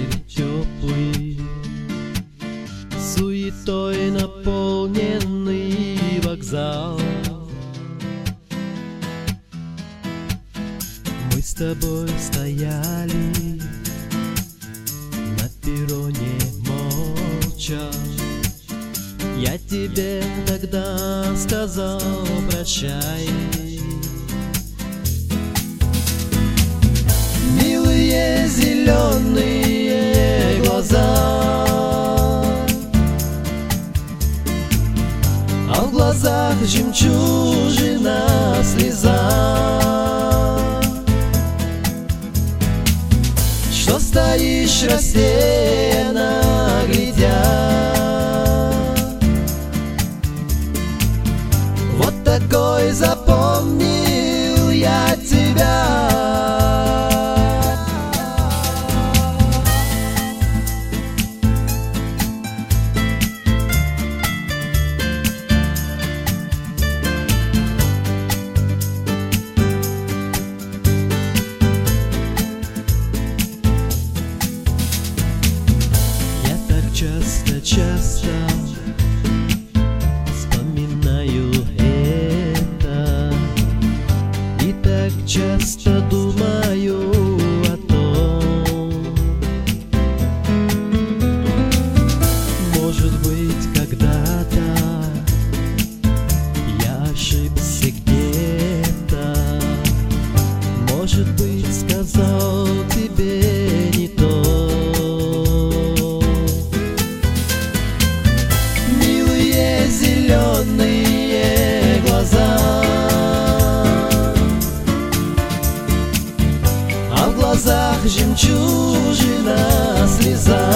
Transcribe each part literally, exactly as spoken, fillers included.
вечер теплый, суетой наполненный вокзал. Мы с тобой стояли на перроне молча. Я тебе тогда сказал прощай. Милые зеленые глаза, а в глазах жемчужина слеза. Что стоишь рассеянно глядя? Вот такой запомнил я тебя. Часто-часто вспоминаю это, и так часто думаю о том, может быть, когда-то я ошибся где-то, может быть, сказал тебе не то. Зеленые глаза, а в глазах жемчужина слеза.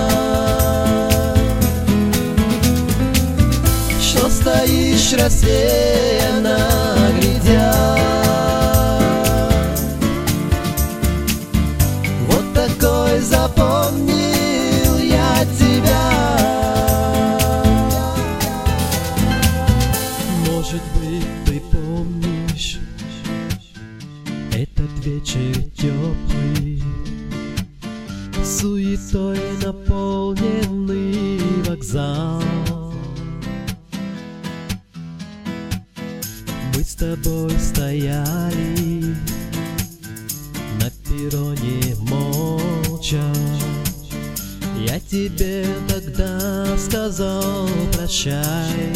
Что стоишь рассеянно глядя? Вот такой запомнил я тебя. Может быть, ты помнишь этот вечер теплый, суетой наполненный вокзал. Мы с тобой стояли на перроне молча. Я тебе тогда сказал прощай.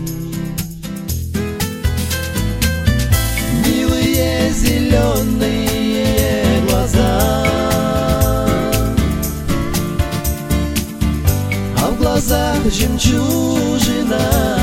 Зеленые глаза, а в глазах жемчужина